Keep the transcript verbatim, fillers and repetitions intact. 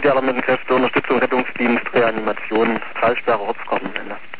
die Alarmierten Kräfte, Unterstützung, Rettungsdienst, Reanimation, Talsperre, Ortskartenende.